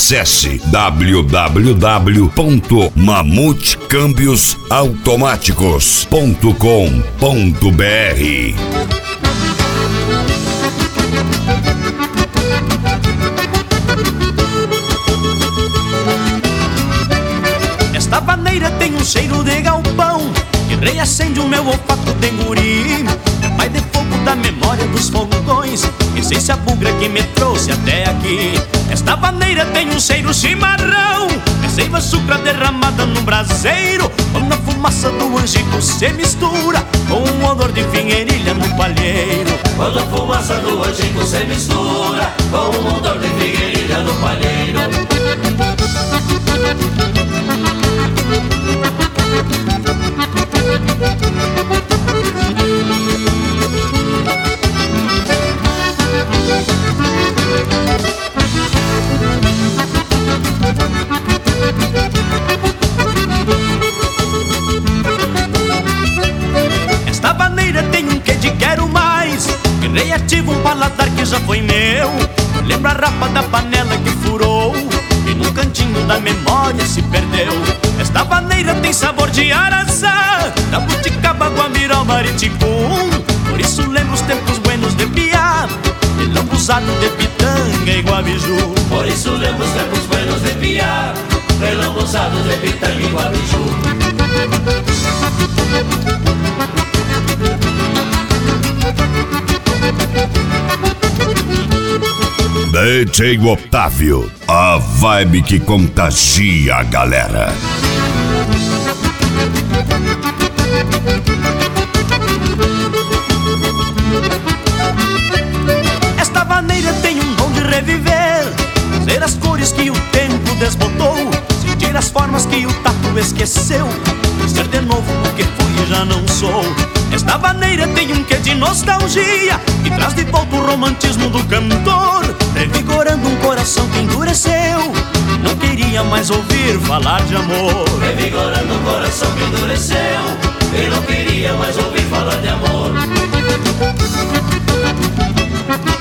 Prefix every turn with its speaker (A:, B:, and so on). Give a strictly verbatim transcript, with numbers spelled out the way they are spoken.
A: Acesse w w w ponto mamute câmbios automáticos ponto com ponto b r.
B: Esta vaneira tem um cheiro de galpão que reacende o meu olfato de guri. É pai de fogo da memória dos fogões, essência bugra que me trouxe até aqui. Esta vaneira tem um cheiro chimarrão, é seiva sucra derramada no braseiro, quando a fumaça do angico se mistura com o odor de fingueirilha no palheiro.
C: Quando a fumaça do angico se mistura com o odor de fingueirilha no palheiro.
B: Esta vaneira tem um quê de quero mais, que reativa um paladar que já foi meu. Lembra a rapa da panela que furou e num cantinho da memória se perdeu. Esta vaneira tem sabor de araçá, da buticaba, guamiró, mariticum. Por isso lembro os tempos buenos de piá, de lambuzado de pitanga e guabiju.
C: Por isso lembro os tempos buenos de piá, de lambuzado de pitanga e guabiju.
A: D J Otávio, a vibe que contagia a galera.
B: Esta vaneira tem um dom de reviver, ver as cores que o tempo desbotou, sentir as formas que o tato esqueceu, ser de novo o que fui e já não sou. Esta vaneira tem um quê de nostalgia, que traz de volta o romantismo do cantor, revigorando um coração que endureceu, não queria mais ouvir falar de amor.
C: Revigorando um coração que endureceu e não queria mais ouvir falar de amor.